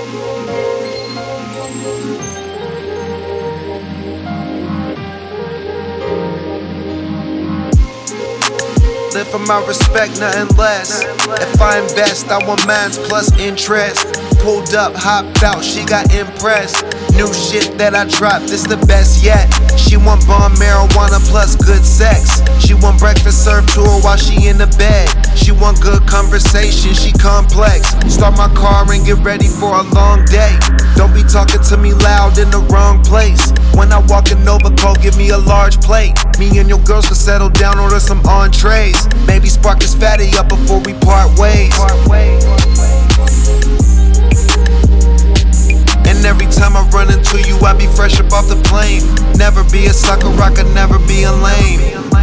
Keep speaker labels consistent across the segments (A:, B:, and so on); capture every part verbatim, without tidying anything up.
A: Live for my respect, nothing less. If I invest, I want mines plus interest. Pulled up, hopped out, she got impressed. New shit that I dropped, this the best yet. She want bomb marijuana plus good sex. She want breakfast served to her while she in the bed. She want good conversation, she complex. Start my car and get ready for a long day. Don't be talking to me loud in the wrong place. When I walk in Novaco, give me a large plate. Me and your girls can settle down, order some entrees. Maybe spark this fatty up before we part ways. And every time I run into you, I be fresh up off the plane. Never be a sucker, I could never be a lame.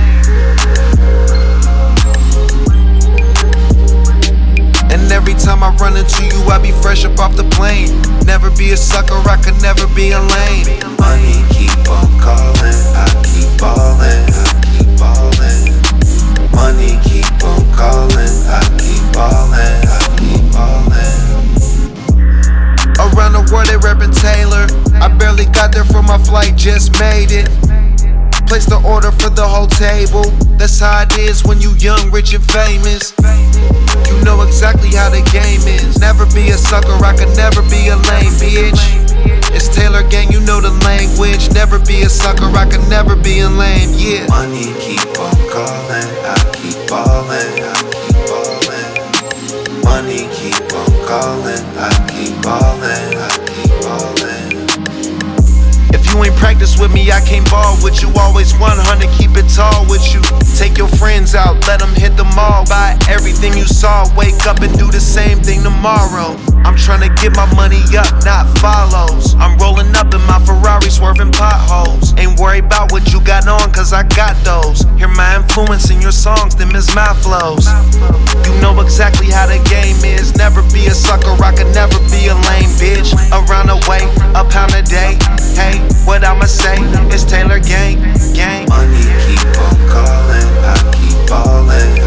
A: And every time I run into you, I be fresh up off the plane. Never be a sucker, I could never be a lame.
B: Money keep on calling, I keep ballin', I keep ballin'. Money keep on calling, I keep ballin', I keep ballin'.
A: Around the world they reppin' Taylor. I barely got there for my flight, just made it. Place the order for the whole table. That's how it is when you young, rich and famous. You know exactly how the game is. Never be a sucker, I could never be a lame bitch. It's Taylor gang, you know the language. Never be a sucker, I could never be a lame, yeah.
B: Money keep on calling, I keep ballin', I keep ballin'. Money keep on calling, I keep ballin', I keep ballin'.
A: If you ain't practice with me, I can't ball with you. Always one hundred, keep it tall with you. Take your friends out, let them hit the mall. Buy everything you saw, wake up and do the same thing tomorrow. I'm tryna get my money up, not follows. I'm rolling up in my Ferrari, swerving potholes. Ain't worried about what you got on, cause I got those. Hear my influence in your songs, them is my flows. You know exactly how the game is. Never be a sucker, I could never be a lame bitch. Around the way, a pound a day. Hey, what I'ma say, it's Taylor gang, gang.
B: Money keep on calling, I keep ballin',